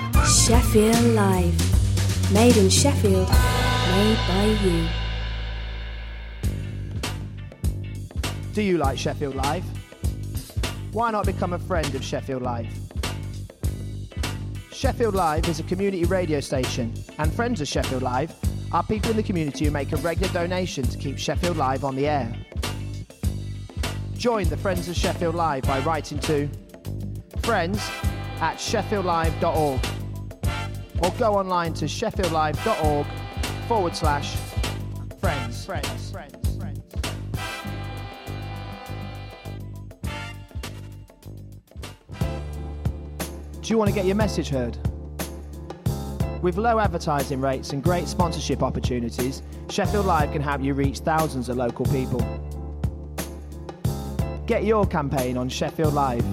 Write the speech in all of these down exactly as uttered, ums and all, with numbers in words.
Sheffield Live. Made in Sheffield. Made by you. Do you like Sheffield Live? Why not become a friend of Sheffield Live? Sheffield Live is a community radio station, and friends of Sheffield Live are people in the community who make a regular donation to keep Sheffield Live on the air. Join the Friends of Sheffield Live by writing to friends at sheffield live dot org or go online to sheffieldlive.org forward slash friends. Friends. Friends. Friends. Do you want to get your message heard? With low advertising rates and great sponsorship opportunities, Sheffield Live can help you reach thousands of local people. Get your campaign on Sheffield Live.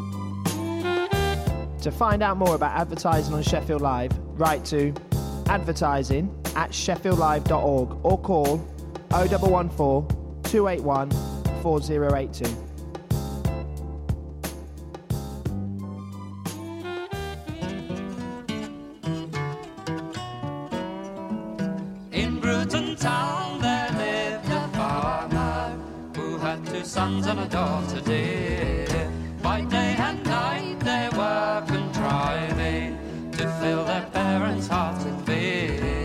To find out more about advertising on Sheffield Live, write to advertising at sheffield live dot org or call oh one one four, two eight one, four oh eight two. In Bruton town there lived a farmer who had two sons and a daughter dear. By day and night they were contriving to fill their parents' hearts with fear.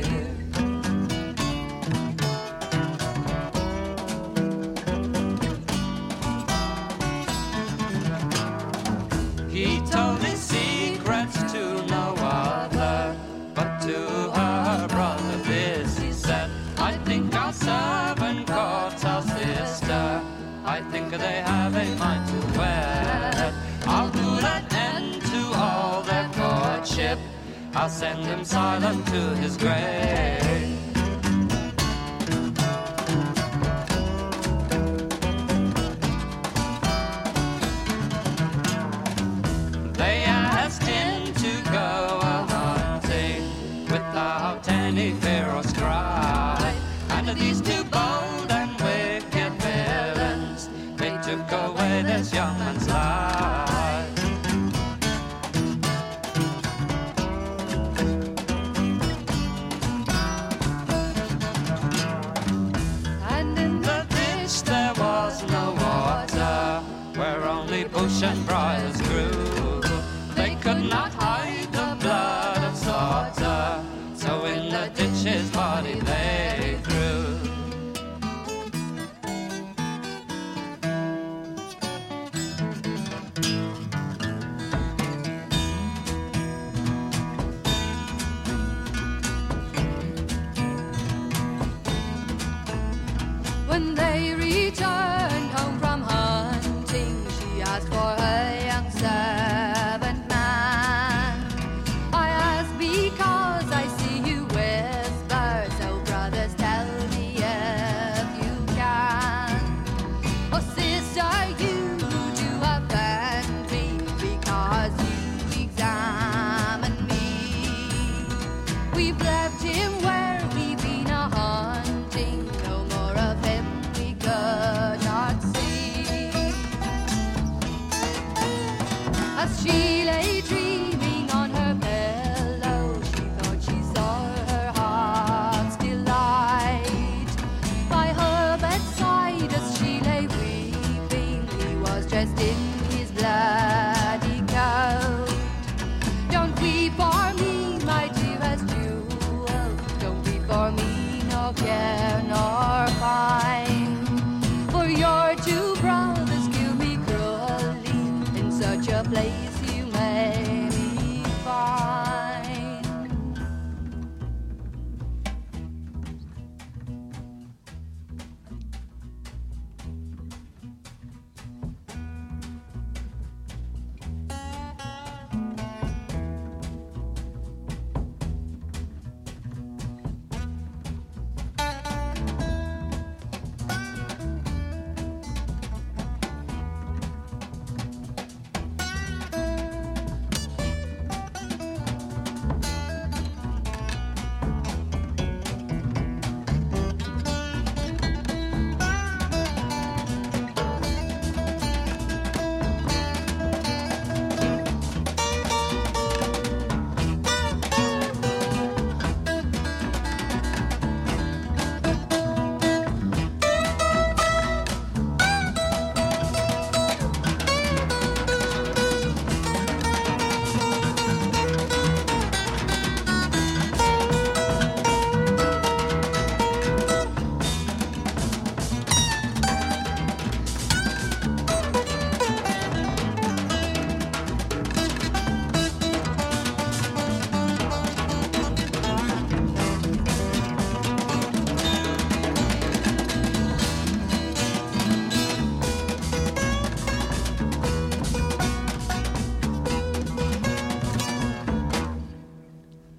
He told his secrets to no other, but to her brother this he said, I think our servant caught our sister, I think they have a mind to wed. I'll put an end to all their courtship, I'll send him silent to his grave. They asked him to go a-hunting without any fear or strife, and these two bold and wicked villains, they took away this young man's life.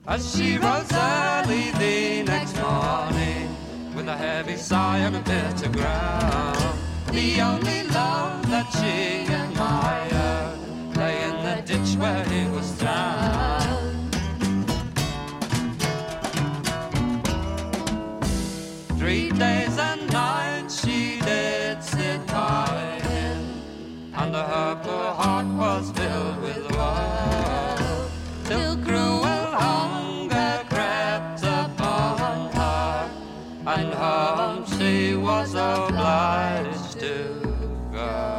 as she rose early the next morning with a heavy sigh and a bitter groan. The only love that she admired lay in the ditch where he was drowned. Three days and nights she did sit by him, and her poor heart was filled with woe, till cruel hunger crept upon her, and home she was obliged to go.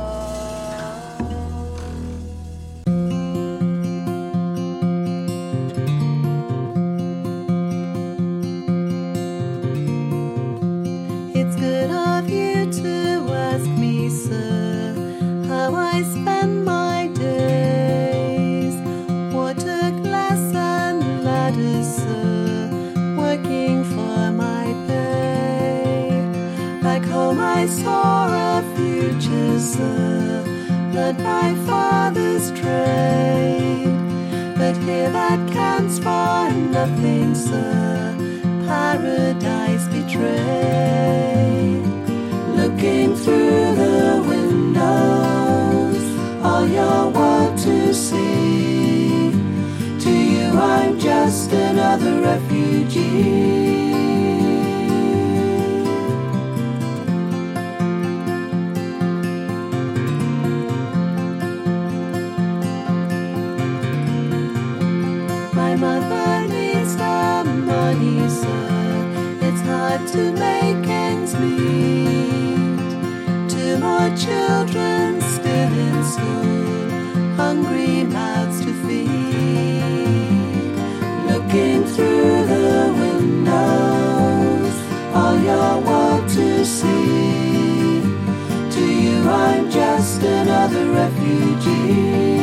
It's good of you to ask me, sir, how I spend my days. Water glass and ladders, sir, working for my pay. Back home I saw a future, sir, learned my father's trade. But here that counts for nothing, sir, paradise betrayed. Looking through the windows, all your world to see. To you I'm just another refugee. My mother needs the money, sir, it's hard to make ends meet. Two more children still in school, hungry mouths to feed. Looking through the windows, all your world to see. To you I'm just another refugee.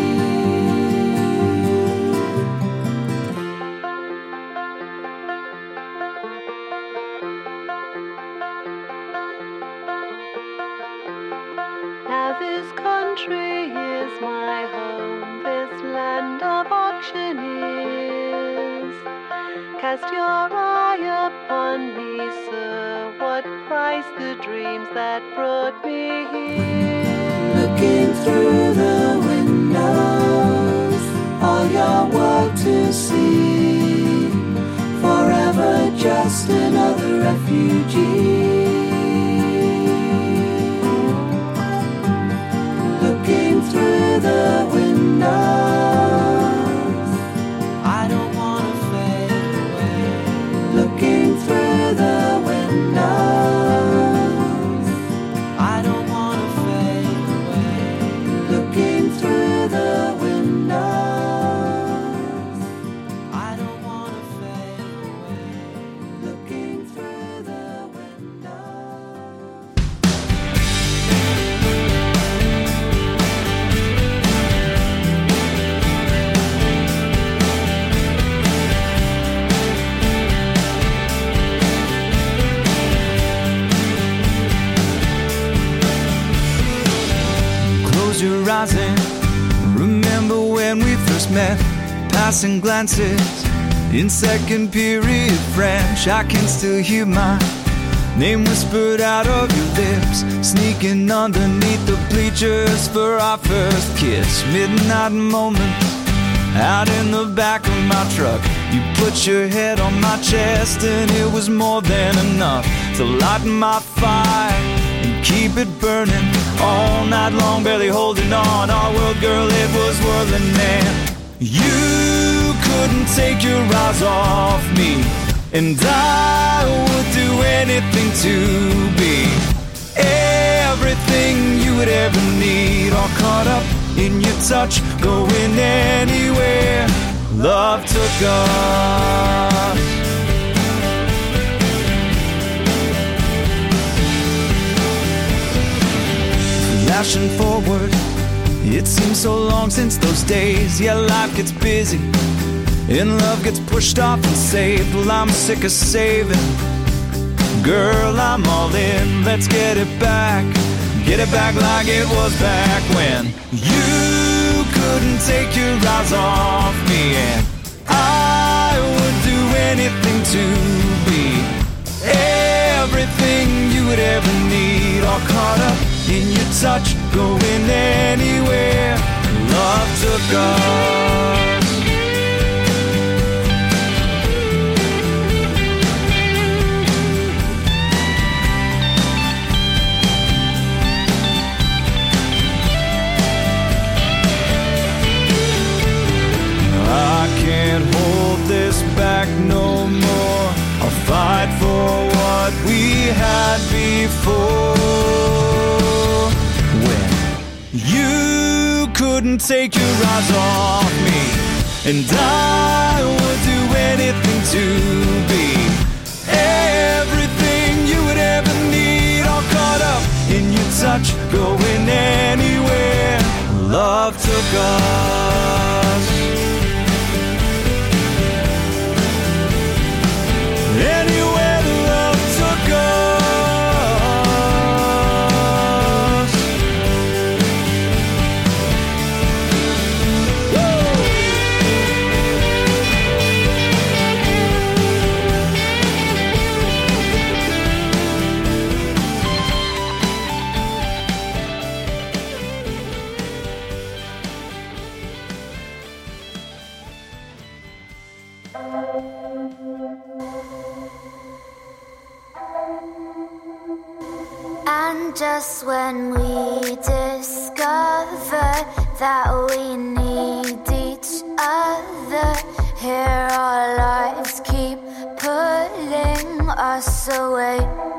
Now this country is my home, this land of auctioneers. Cast your eye upon me, sir, what price the dreams that brought me here. Looking through the windows, all your world to see. Forever just another refugee. Looking through the windows, I don't wanna fade away. looking through the windows, I don't wanna fade away. looking through the windows, I don't wanna fade away. looking through the windows. Close your eyes and remember when we first met. Passing glances in second period French. I can still hear my name whispered out of your lips, sneaking underneath the bleachers for our first kiss. Midnight moment out in the back of my truck. You put your head on my chest and it was more than enough to light my fire and keep it burning all night long, barely holding on. Our world, girl, it was whirling and you couldn't take your eyes off me, and I would do anything to be everything you would ever need. All caught up in your touch, going anywhere love took us. Flashing forward, it seems so long since those days. Yeah, life gets busy and love gets pushed off and saved. Well, I'm sick of saving. Girl, I'm all in. Let's get it back. Get it back like it was back when you couldn't take your eyes off me, and I touch, going anywhere. Love took us. I can't hold this back no more. I'll fight for what we had before. When you couldn't take your eyes off me, and I would do anything to be everything you would ever need. All caught up in your touch, going anywhere. Love took us. Anywhere love took us. Woo! And just when we discover that we need each other, here our lives keep pulling us away.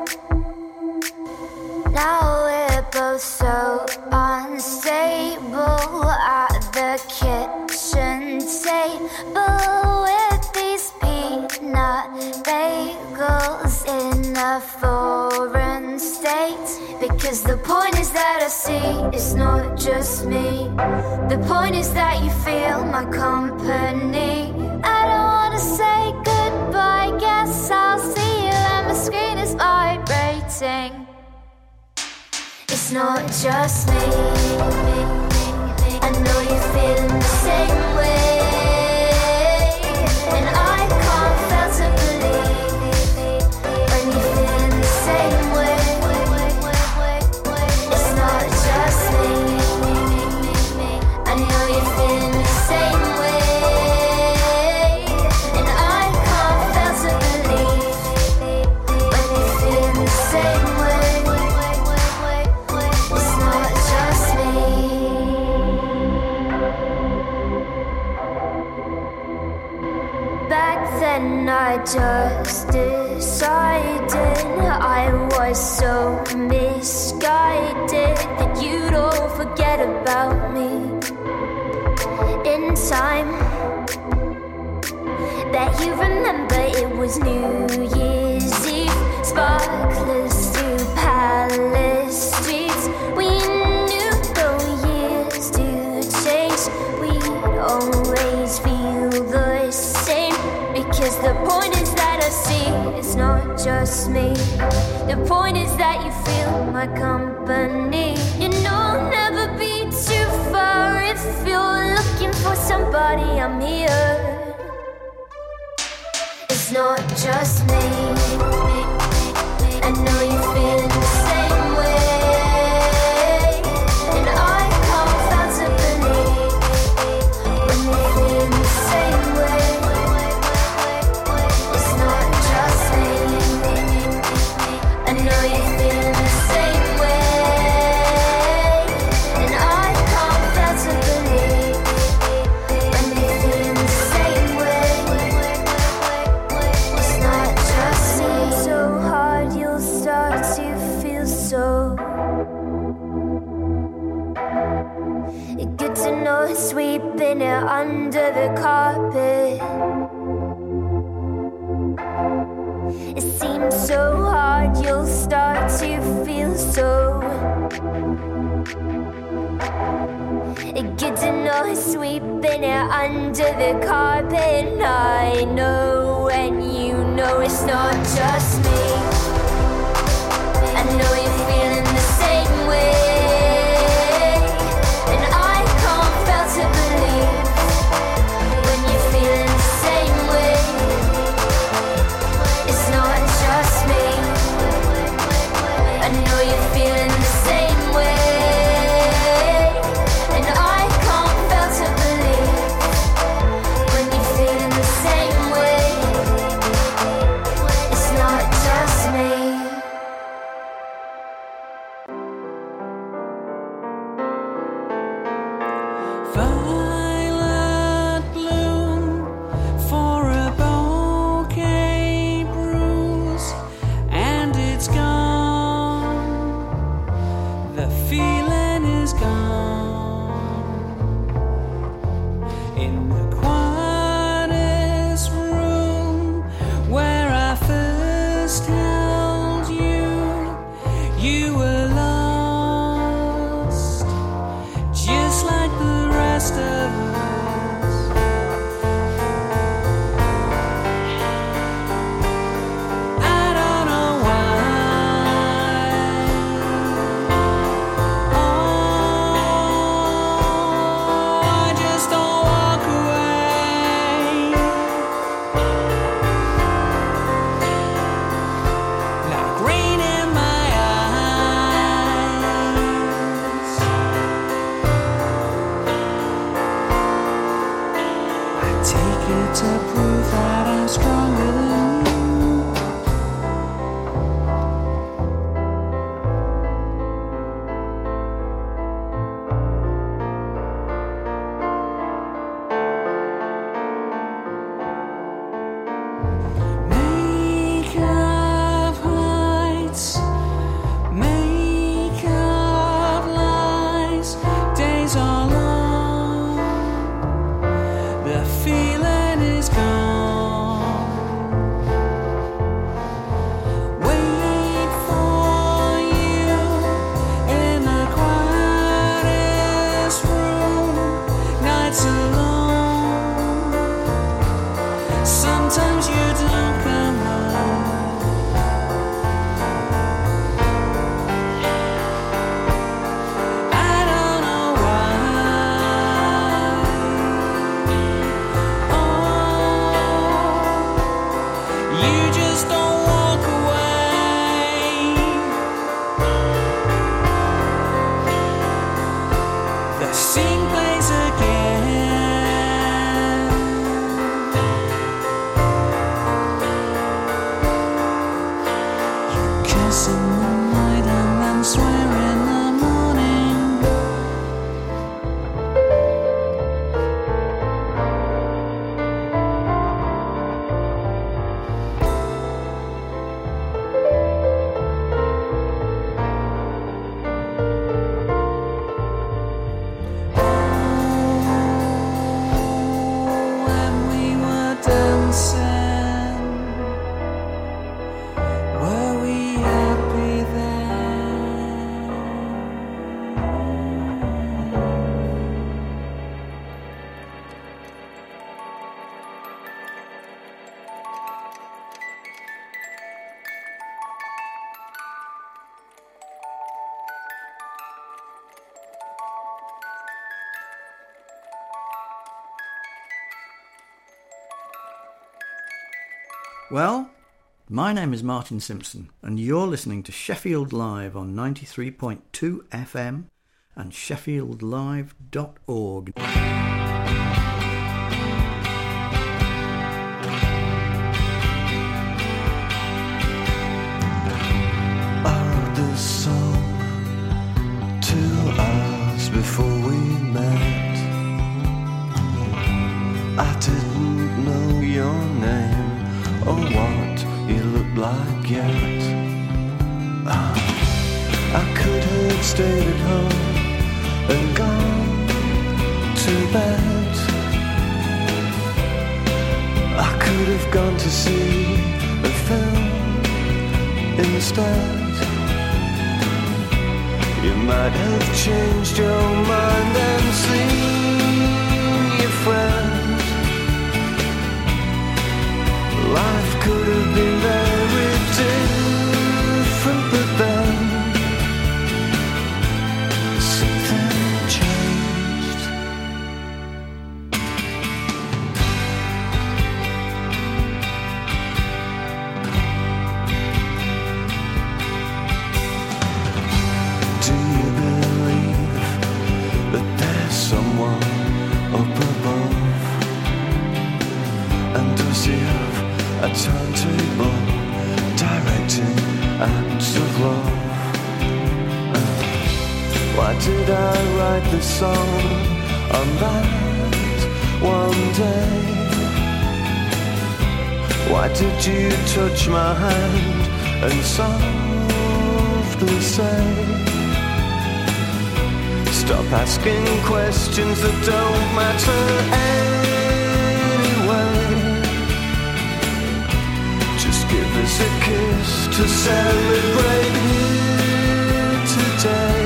Now we're both so unstable at the kitchen table with these peanut bagels in a foreign state. Because the point is that I see it's not just me. The point is that you feel my company. I don't wanna say goodbye, guess I'll see you, and my screen is vibrating. It's not just me. I know you're feeling the same way, and I can't fail to believe when you're feeling the same way. It's not just me. I know you're feeling the same way, and I can't fail to believe when you're feeling the same way. It's not just me. Back then I just decided I was so misguided that you'd all forget about me in time. Bet you remember it was New Year's Eve, sparklers through palace streets. We knew no years to change, we'd always feel the same. Because the point is that I see it's not just me. The point is that you feel my company. You know, never be too far. If you're looking for somebody, I'm here. It's not just me. I know you're feeling the same way, and I can't fail to believe when you're feeling the same way. It's not just me. I know you're feeling the same way, and I can't fail to believe when you're feeling the same way. It's not just me. So hard you'll start to feel so good to know, sweeping it under the carpet. It seems so hard you'll start to feel so good to know, sweeping it under the carpet. I know and you know it's not just me. I know you're feeling the same way, and I can't fail to believe when you're feeling the same way. It's not just me. I know you're feeling the same way, take it to prove that I'm stronger than you. Make up heights, make up lies. Days are long, the feeling is gone. Wait for you in the quietest room. Nights alone. Sometimes you don't come home. I don't know why. Oh, you just don't walk away. The scene plays again. You kiss in the night and then swear in the morning. When we were dancing, were we happy then? Well, my name is Martin Simpson, and you're listening to Sheffield Live on ninety-three point two F M and sheffield live dot org. I wrote this song two hours before we met. I didn't know your name or what you looked like yet. Ah, I could have stayed at home and gone to bed. I could have gone to see a film instead. You might have changed your mind and seen your friend. Life could have been very different, but then something changed. Do you believe that there's someone up above? And does he have a timetable directing acts of love? Uh, why did I write this song on that one day? Why did you touch my hand and softly say, stop asking questions that don't matter anyway? Give us a kiss to celebrate here today.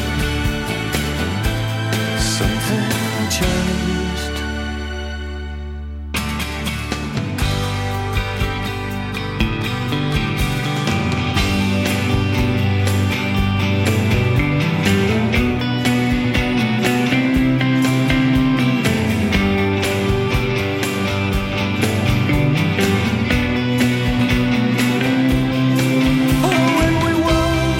Something changed. Oh, when we walk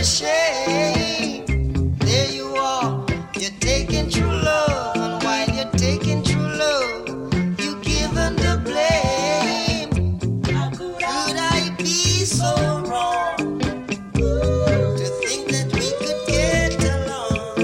your shame. There you are, you're taking true love, and while you're taking true love, you given the blame. How could I be so wrong to think that we could get along?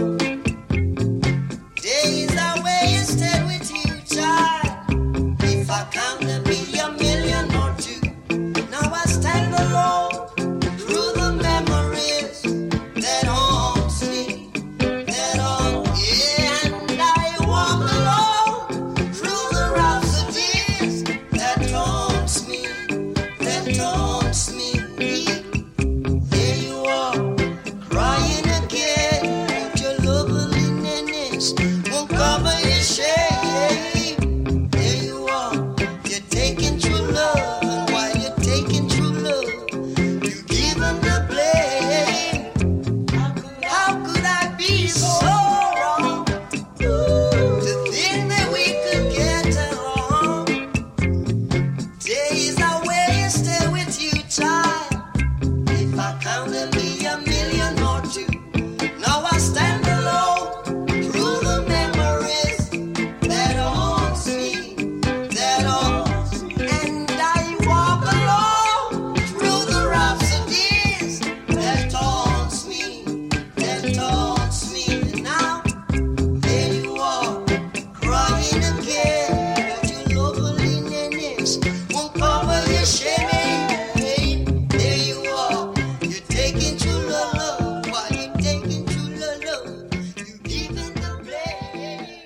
Days are wasted with you, child. If I count to be a million or two, now I stand alone through the memories that haunts me, that haunt, yeah, and I walk alone through the rhapsodies that taunts me, that taunts me. There you are, crying again, but your loveliness won't cover your shame. There you are, you're taking true love, and while you're taking true love, you give them the blame. How could I be so wrong to think that we could get along? Days are wasted with you, child. If I count to be a million or two, now I stand alone through the memories that haunts me, that haunts me, and I walk alone through the rhapsodies that taunts me, that taunts me. And now there you are, crying again, but your loveliness won't cover your shame. There you are, you're taking true love, while you're taking true love, you giving the blame.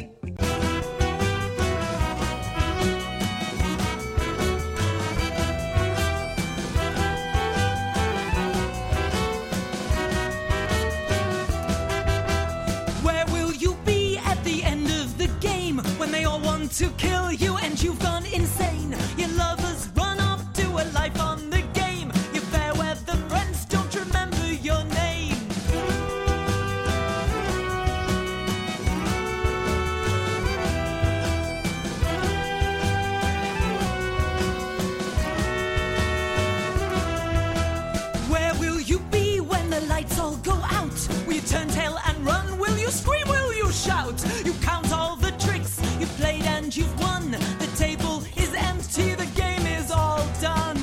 Where will you be at the end of the game when they all want to kill you and you've gone insane? Your lovers run off to a life on the game. You're fair weather friends don't remember your name. Where will you be when the lights all go out? Will you turn tail and run? Will you scream? Will you shout? You count all the tricks you've played and you've won. The table is empty, the game is all done.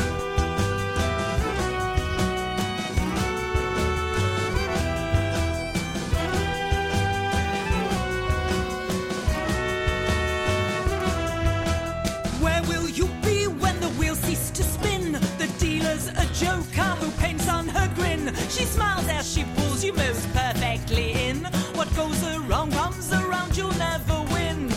Where will you be when the wheels cease to spin? The dealer's a joker who paints on her grin. She smiles as she pulls you most perfectly in. What goes around comes around, you'll never win.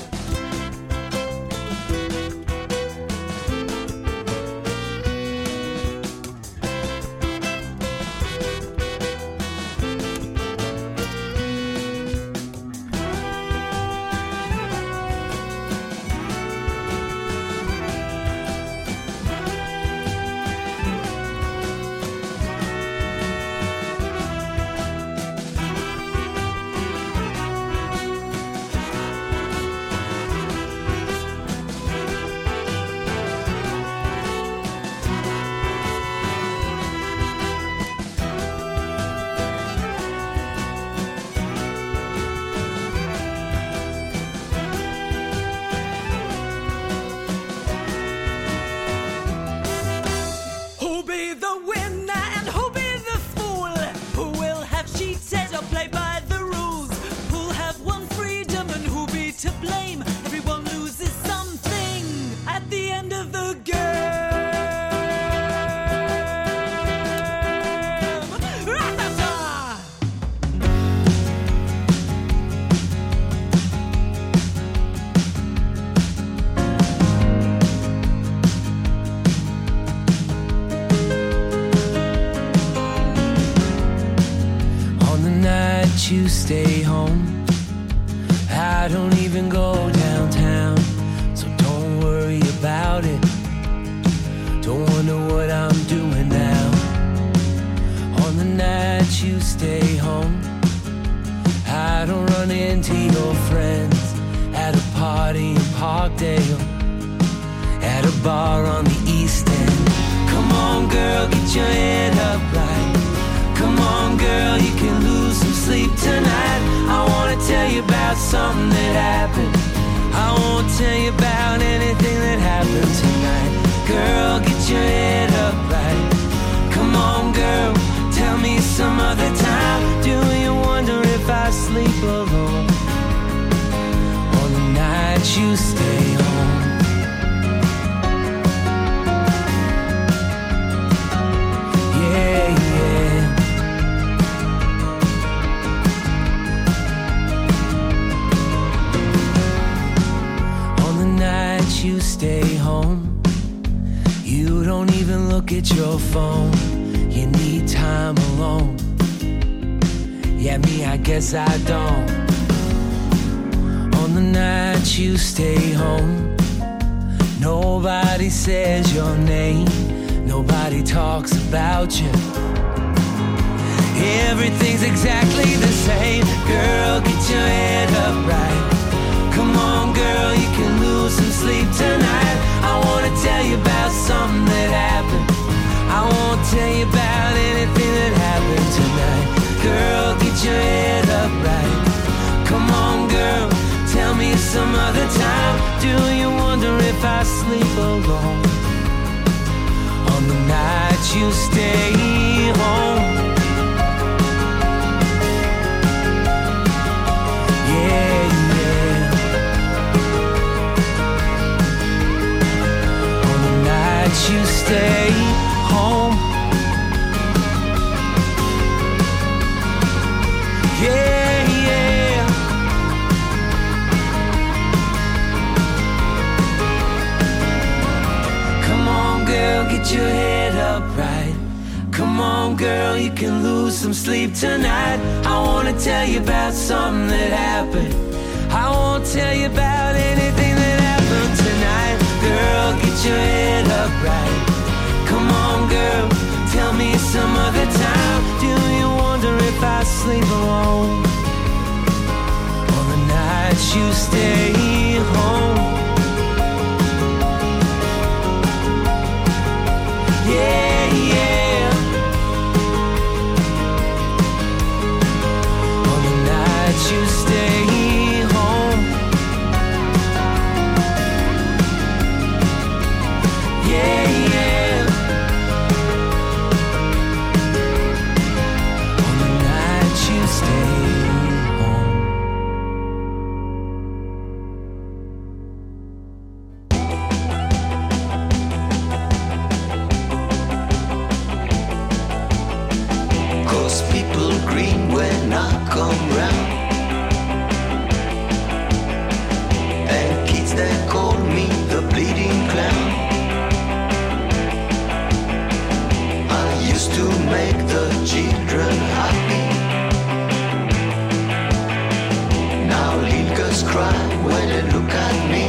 Who'll be the winner and who'll be the fool? Who will have cheated or played by the rules? Who'll have won freedom and who'll be to blame? Everyone loses something at the end of the game. Ra-ta-ta! On the night you stay home, I don't even go downtown, so don't worry about it. Don't wonder what I'm doing now. On the night you stay home, I don't run into your friends at a party in Parkdale, at a bar on the East End. Come on girl, get your head up right. Come on, girl, you can lose some sleep tonight. I wanna tell you about something that happened. I won't tell you about anything that happened tonight. Girl, get your head up right. Come on, girl, tell me some other time. Do you wonder if I sleep alone on the nights you stay home? Yeah, yeah. On the nights you stay home, you don't even look at your phone. You need time alone. Yeah, me, I guess I don't. On the nights you stay home, nobody says your name. Nobody talks about you. Everything's exactly the same. Girl, get your head up right. Come on, girl, you can lose some sleep tonight. I wanna tell you about something that happened. I won't tell you about anything that happened tonight. Girl, get your head up right. Come on, girl, tell me some other time. Do you wonder if I sleep alone on the nights you stay home? Yeah, yeah. On the nights you stay home. Yeah, yeah. Come on, girl, get your head up right. Come on, girl, you can lose some sleep tonight. I wanna tell you about something that happened. I won't tell you about anything that happened tonight. Girl, get your head up right. Come on, girl, tell me some other time. Do you wonder if I sleep alone on the nights you stay home? Yeah, yeah. On the nights you stay home. Yeah, yeah. On the nights you stay home. Cause people green when I come round, and kids that call me the bleeding clown. I used to make the children happy. Now little girls cry when they look at me.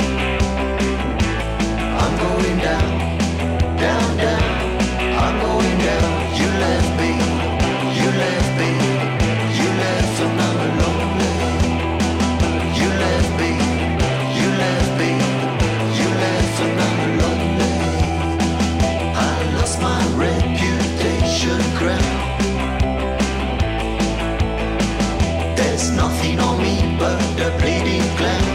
I'm going down, down, down. I'm going down. You left me, you left me, you left and I'm lonely. You left me, you left me, you left and I'm lonely. I lost my reputation crown. There's nothing on me but the bleeding clown.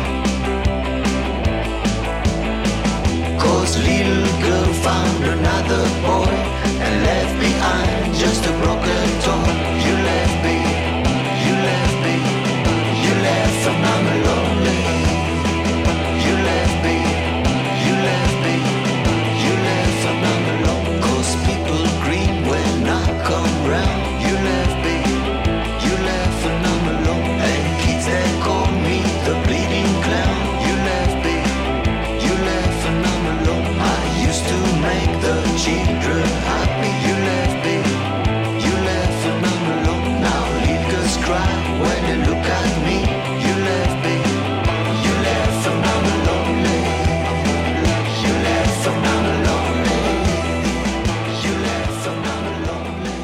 Cause little girl found another boy and left behind just a broken toy. You left me, you left me, you left and I'm lonely. You left me, you left me, you left and I'm alone. Cause people green when I come round. You left me, you left and I'm alone. And kids that call me the bleeding clown. You left me, you left and I'm alone. I used to make the children happy. You left me, you left and I'm alone. Now little girls cry when they look at me. You left me, you left and I'm lonely. You left and I'm lonely. You left and I'm lonely.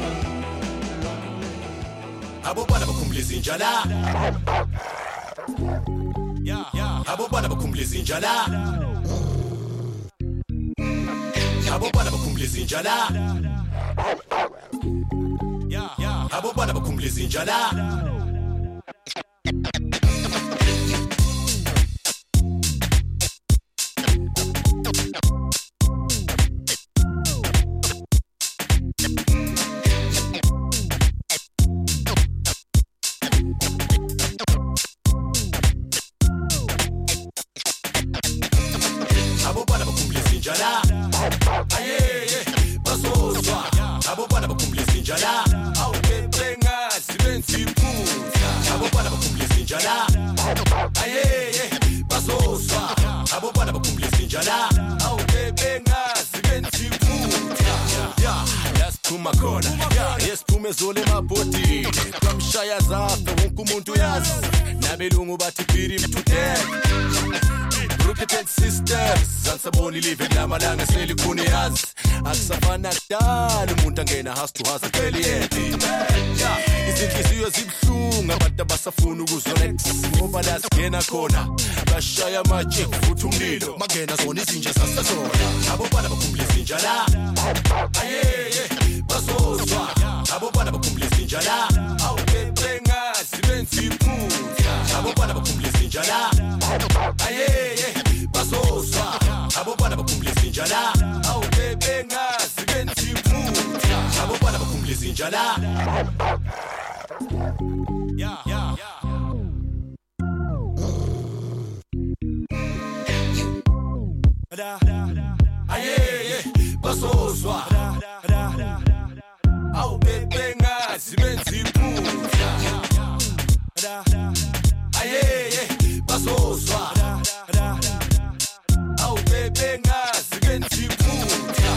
Abo bana bakumleza injala. Abo bana bakumleza injala. Abo bana bakumleza injala. Yeah, yeah. Abo bana bakhumbula izinja la. Abo bana bakhumbula izinja la. Ayeye, basozwa. Abo bana bakhumbula izinja la. Awubebenga sibenzi iphutha. Abo bana bakhumbula izinja la. Ayeye, basozwa. Abo bana bakhumbula izinja la. Awubebenga sibenzi iphutha. Yeah, let's phuma khona. Yeah, yesiphume zole mabhodini. Kwamshaya zafe wonke umuntu yazi. Nabelungu bathi piri mthutheke. Rocket sisters, sansaboni live lamalanga selikhuni yazi. Akusafana kudala umuntu angena house to house apheli yedwa. Izinhliziyo zibhlungu abantu abasafuna ukuzonex. Ngoba la singena khona bashaya amaje futhi umlilo. Mangena zona izinja sasazona. Abo bana bakhumbula izinja la. Ayeye, basozwa. Abo bana bakhumbula izinja la. Awubebenga sibenzi iphutha. Abo bana bakhumbula izinja la. Ayeye, basozwa. Abo bana bakhumbula izinja la. Awubebenga sibenzi iphutha. Abo bana bakhumbula izinja la. Yeah, yeah, yeah. Ayeye, basozwa. Awubebenga sibenzi iphutha. Ayeye, basozwa. Awubebenga sibenzi iphutha.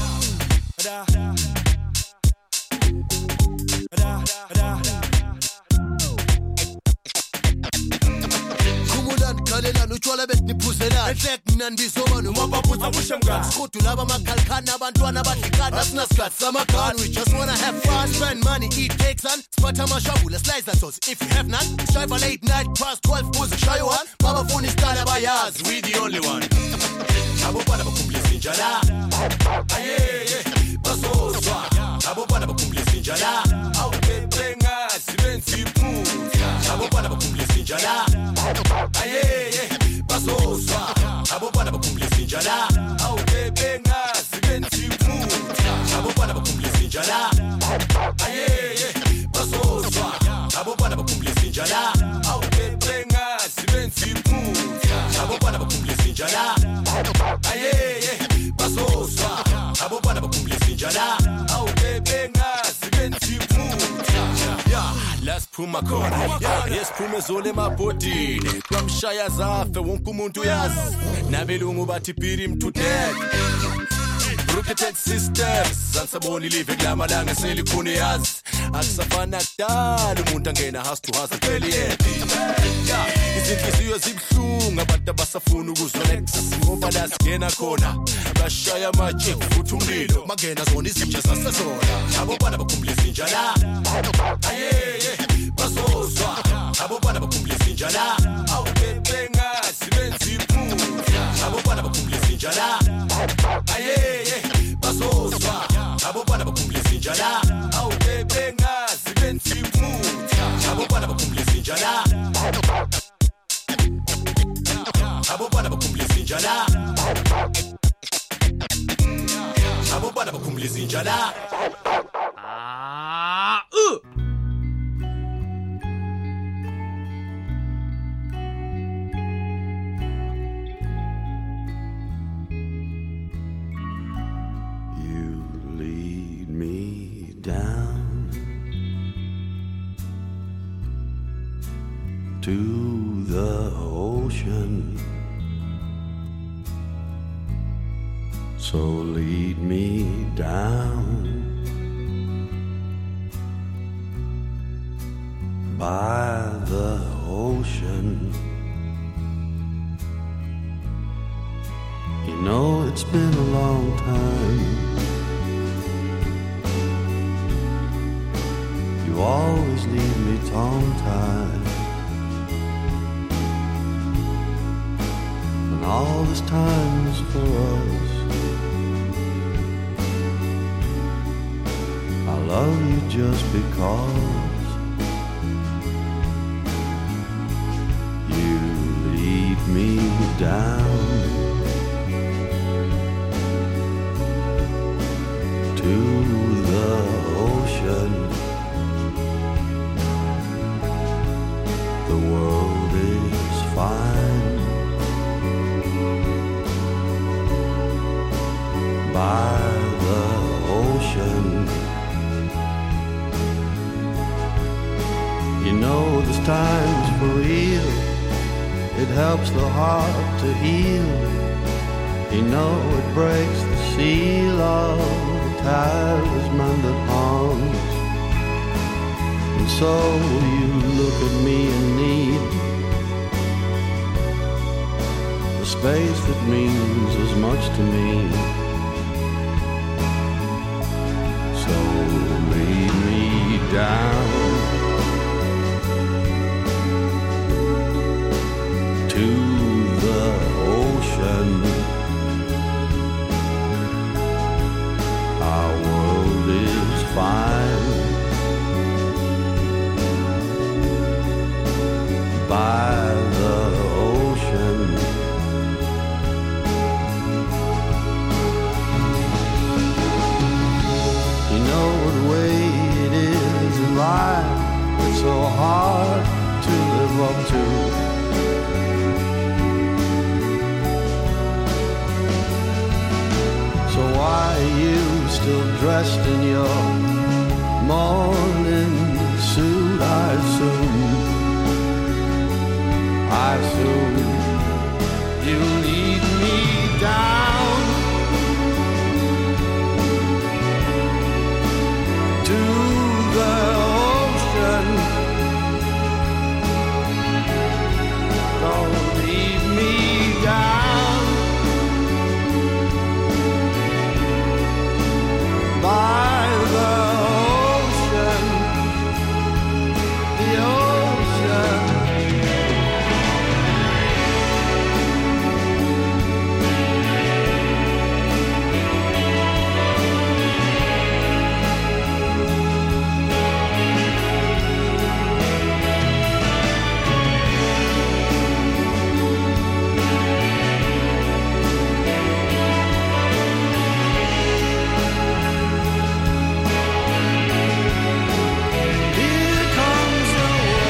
Khumulani khalelani utshwala bethi niphuzelani. Enhlek nandizoma nomababutha bushamgani. Sikhudu laba makhalkhana abantwana abadlikana. Asinasikhathi samakhani. We just wanna have fun, spend money, eat cakes and spatha amashabula slice and sauce. If you have none, strive a late night past twelve buzi shayo one. Baba funi style abayazi. We the only one. Abo bana bakhumbula izinja la. Ayeye, basozwa. Abo bana bakhumbula izinja la. Awubebenga sibenzi iphutha. Abo bana bakhumbula izinja la. Ayeye, basozwa. Abo bana bakhumbula izinja la. Awubebenga sibenzi iphutha. Abo bana bakhumbula izinja la. Ayeye, basozwa. Abo bana bakhumbula izinja la. Awubebenga sibenzi iphutha. Abo bana bakhumbula izinja la. Ayeye, basozwa. Abo bana bakhumbula izinja la. Awubebenga sibenzi iphutha. Yeah, let's phuma khona. Yeah, yesiphume zole mabhodini. Kwamshaya zafe wonke umuntu yazi. Nabelungu bathi piri mthutheke. Rocket sisters, sansaboni live lamalanga selikhuni yazi. Akusafana kudala umuntu angena house to house apheli yedwa. Izinhliziyo zibhlungu abantu abasafuna ukuzonex. Ngoba la singena khona bashaya amaje futhi umlilo. Mangena zona izinja sasazona. Abo bana bakhumbula izinja la. Ayeye, basozwa. Abo bana bakhumbula izinja la. Awubebenga sibenzi iphutha. Abo bana bakhumbula izinja la. Ayeye, basozwa. Abo bana bakhumbula izinja la. Awubebenga sibenzi iphutha. Abo bana bakhumbula izinja la. Abo bana bakhumbula izinja la. Abo bana bakhumbula izinja la. Ah, uh. Down to the ocean, so lead me down by the ocean. You know it's been a long time. You always leave me tongue-tied, and all this time is for us. I love you just because you lead me down to the ocean. The world is fine by the ocean. You know there's times for real, it helps the heart to heal. You know it breaks the seal of the talisman that haunts. And so you look at me and need the space that means as much to me. So lead me down to the ocean. Our world is fine by the ocean. You know the way it is in life, it's so hard to live up to. So why are you still dressed in your morning suit? I assume, I assume you lead me down to the ocean. Don't lead me down by the ocean, the ocean. Here comes the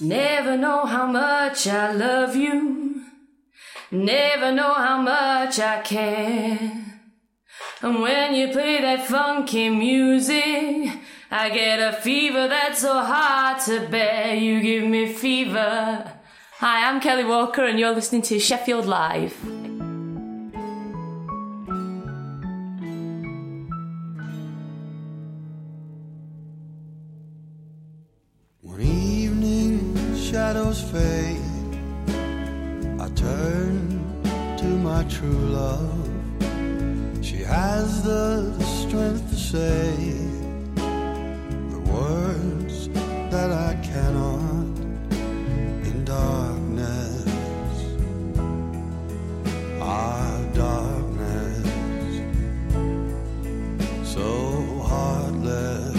Never know how much I love you. Never know how much I care. And when you play that funky music, I get a fever that's so hard to bear. You give me fever. Hi, I'm Kelly Walker and you're listening to Sheffield Live. One evening, shadows fade. I turn to my true love. She has the strength to say the words that I cannot in darkness. Ah, darkness, so heartless.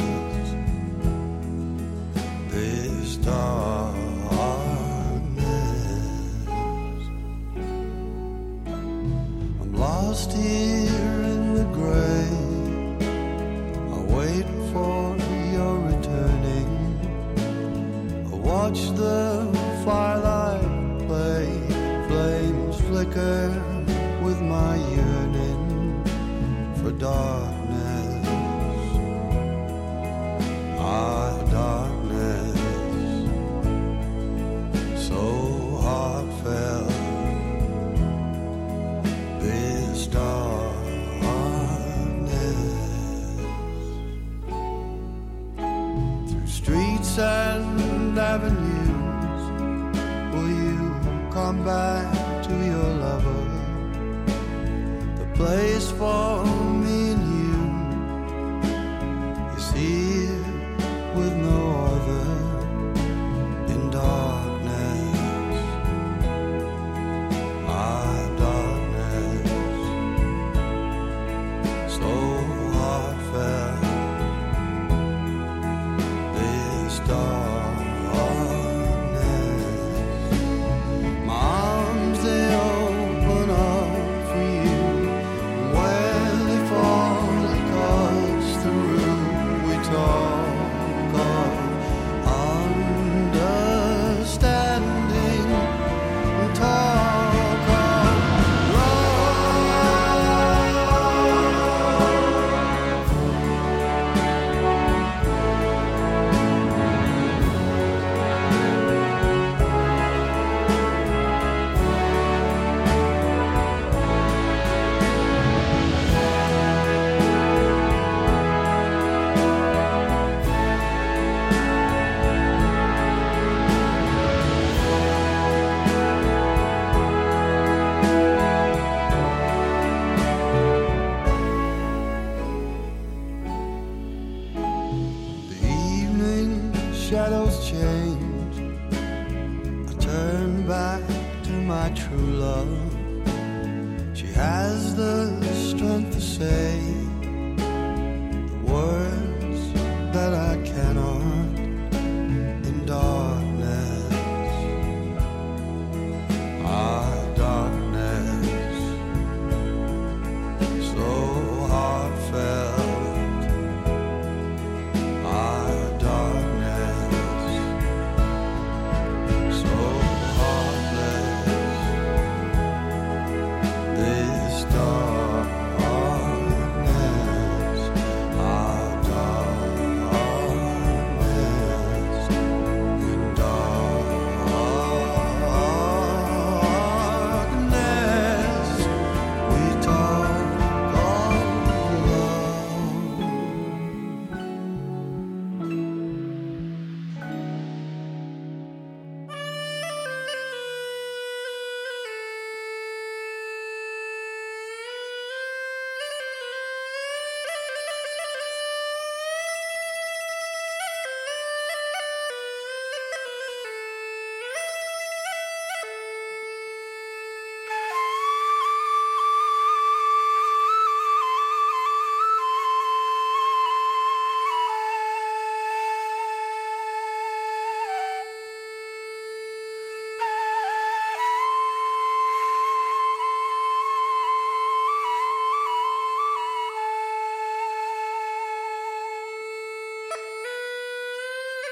This darkness, I'm lost here in the gray. I wait for your returning. I watch the firelight play, flames flicker with my yearning for darkness. Ah, darkness, so heartfelt. This darkness, through streets and avenues, will you come back to your lover? The place for me and you is here with no other in darkness. Ah, darkness, so heartfelt. This darkness, my arms they open up for you. When they fall, it cuts through. We talk of understanding, we talk of the evening shadows change. I turn back to my true love. She has the strength to say the words